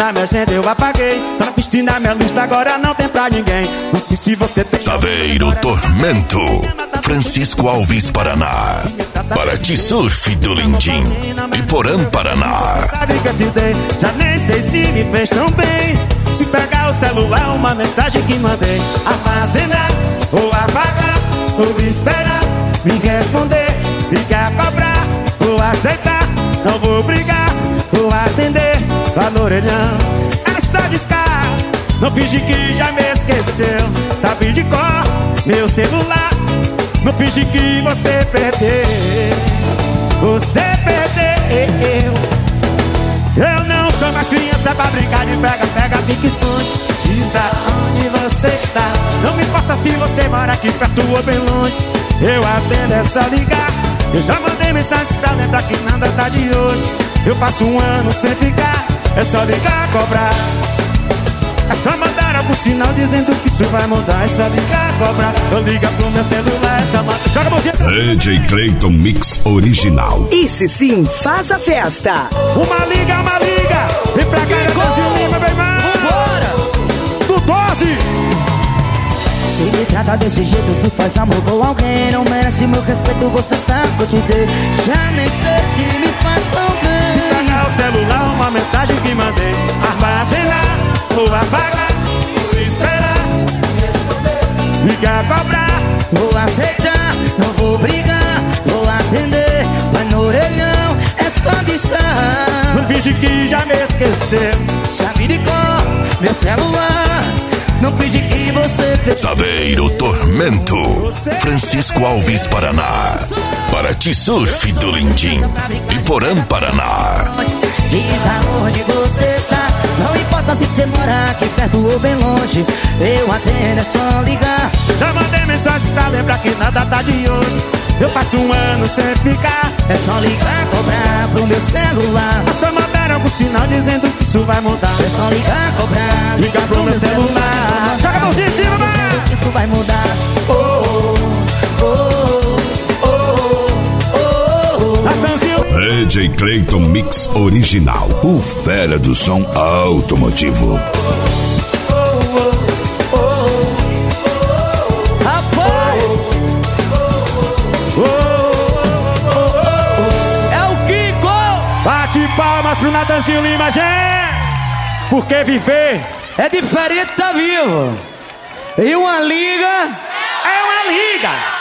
da minha agenda eu apaguei. Tá na piscina minha lista, agora não tem pra ninguém. Não sei se você tem. Saveiro Tormento, Francisco Alves, Paraná. Paraty Surf do Lindim, Iporã, Paraná. Sabe que eu te dei, já nem sei se me fez tão bem. Se pegar o celular, uma mensagem que mandei, armazenar ou apagar, ou esperar me responder, ligar, cobrar, vou aceitar, não vou brigar, vou atender, lá no orelhão, é só discar, não finge que já me esqueceu, sabe de cor, meu celular, não finge que você perdeu, você perdeu. Eu não sou mais criança pra brincar de pega-pega, pique, esconde. Diz aonde você está. Não me importa se você mora aqui perto ou bem longe. Eu atendo, é só ligar. Eu já mandei mensagem pra lembrar que nada tá de hoje. Eu passo um ano sem ficar. É só ligar, cobrar. É só mandar algum sinal dizendo que isso vai mudar. É só ligar, cobrar. Eu ligo pro meu celular, essa mata. Joga a mãozinha. DJ Clayton Mix Original. Esse sim faz a festa. Uma liga. Vem pra cá, Brasil Lima, vem mais. Vambora. Do 12. Se me trata desse jeito, se faz amor com alguém, não merece meu respeito, você sabe que eu te dei. Já nem sei se me faz tão bem. Se pegar o celular, uma mensagem que mandei, armazenar ou apagar, vou esperar, responder, ligar, cobrar, vou aceitar, não vou brigar, vou atender, vai no orelhão, é só discar. Não finge que já me esqueceu, sabe de cor, meu celular, não finge que você fez. Saveiro Tormento, Francisco Alves, Paraná. Paraty Surf do Lindim, Iporã, Paraná. Diz aonde você tá, não importa se você mora aqui perto ou bem longe. Eu atendo, é só ligar. Já mandei mensagem pra lembrar que nada tá de hoje. Eu passo um ano sem ficar. É só ligar, cobrar pro meu celular. É só mandar algum sinal dizendo que isso vai mudar. É só ligar, cobrar, ligar pro meu celular. Joga a mãozinha em cima, dizendo que isso vai mudar. DJ Clayton Mix Original, o fera do som automotivo. É o Kiko! Bate palmas pro Natanzinho Lima, gente! Porque viver é diferente, tá vivo. E uma liga é uma liga.